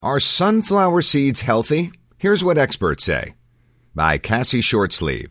Are sunflower seeds healthy? Here's what experts say. By Cassie Shortsleeve.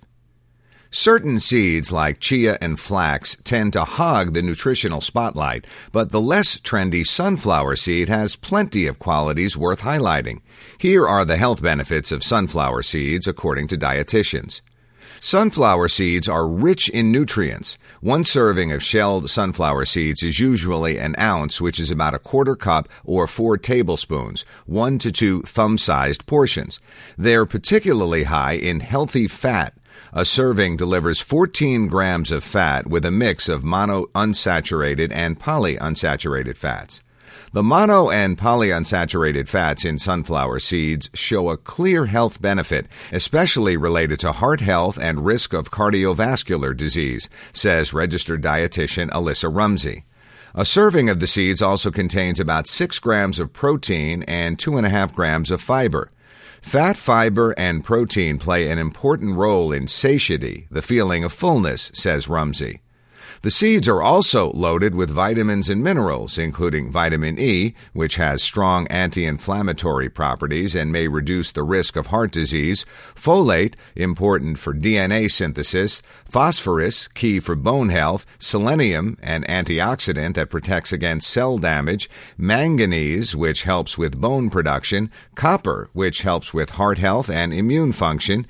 Certain seeds like chia and flax tend to hog the nutritional spotlight, but the less trendy sunflower seed has plenty of qualities worth highlighting. Here are the health benefits of sunflower seeds according to dietitians. Sunflower seeds are rich in nutrients. One serving of shelled sunflower seeds is usually an ounce, which is about a quarter cup or 4 tablespoons, 1 to 2 thumb-sized portions. They're particularly high in healthy fat. A serving delivers 14 grams of fat with a mix of monounsaturated and polyunsaturated fats. The mono and polyunsaturated fats in sunflower seeds show a clear health benefit, especially related to heart health and risk of cardiovascular disease, says registered dietitian Alyssa Rumsey. A serving of the seeds also contains about 6 grams of protein and 2.5 grams of fiber. Fat, fiber, and protein play an important role in satiety, the feeling of fullness, says Rumsey. The seeds are also loaded with vitamins and minerals, including vitamin E, which has strong anti-inflammatory properties and may reduce the risk of heart disease, folate, important for DNA synthesis, phosphorus, key for bone health, selenium, an antioxidant that protects against cell damage, manganese, which helps with bone production, copper, which helps with heart health and immune function,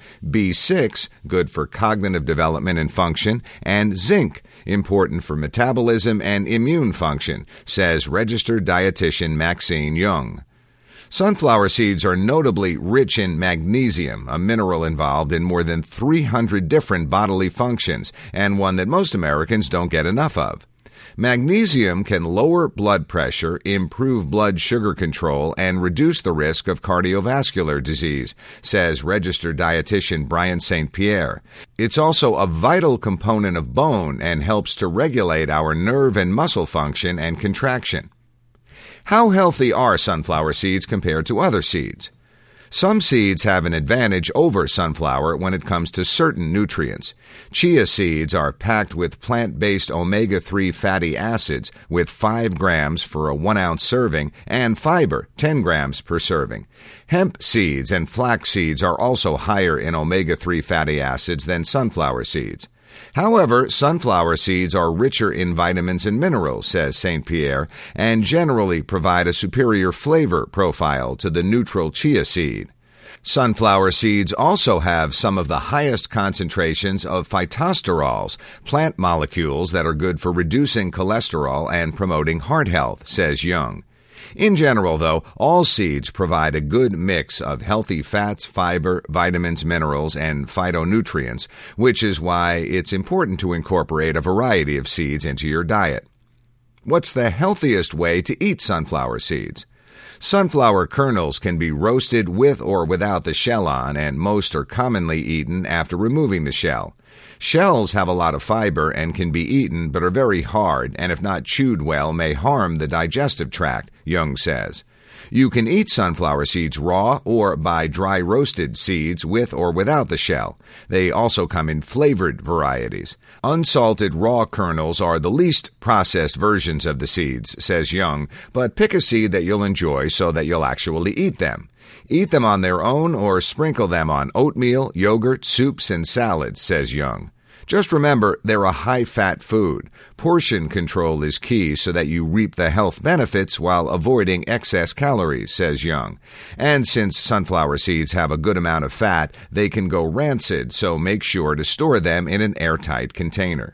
B6, good for cognitive development and function, and zinc, important for metabolism and immune function, says registered dietitian Maxine Young. Sunflower seeds are notably rich in magnesium, a mineral involved in more than 300 different bodily functions, and one that most Americans don't get enough of. Magnesium can lower blood pressure, improve blood sugar control, and reduce the risk of cardiovascular disease, says registered dietitian Brian St. Pierre. It's also a vital component of bone and helps to regulate our nerve and muscle function and contraction. How healthy are sunflower seeds compared to other seeds? Some seeds have an advantage over sunflower when it comes to certain nutrients. Chia seeds are packed with plant-based omega-3 fatty acids with 5 grams for a 1-ounce serving and fiber, 10 grams per serving. Hemp seeds and flax seeds are also higher in omega-3 fatty acids than sunflower seeds. However, sunflower seeds are richer in vitamins and minerals, says St. Pierre, and generally provide a superior flavor profile to the neutral chia seed. Sunflower seeds also have some of the highest concentrations of phytosterols, plant molecules that are good for reducing cholesterol and promoting heart health, says Young. In general, though, all seeds provide a good mix of healthy fats, fiber, vitamins, minerals, and phytonutrients, which is why it's important to incorporate a variety of seeds into your diet. What's the healthiest way to eat sunflower seeds? Sunflower kernels can be roasted with or without the shell on, and most are commonly eaten after removing the shell. Shells have a lot of fiber and can be eaten but are very hard, and if not chewed well may harm the digestive tract, Young says. You can eat sunflower seeds raw or by dry roasted seeds with or without the shell. They also come in flavored varieties. Unsalted raw kernels are the least processed versions of the seeds, says Young, but pick a seed that you'll enjoy so that you'll actually eat them. Eat them on their own or sprinkle them on oatmeal, yogurt, soups, and salads, says Young. Just remember, they're a high-fat food. Portion control is key so that you reap the health benefits while avoiding excess calories, says Young. And since sunflower seeds have a good amount of fat, they can go rancid, so make sure to store them in an airtight container.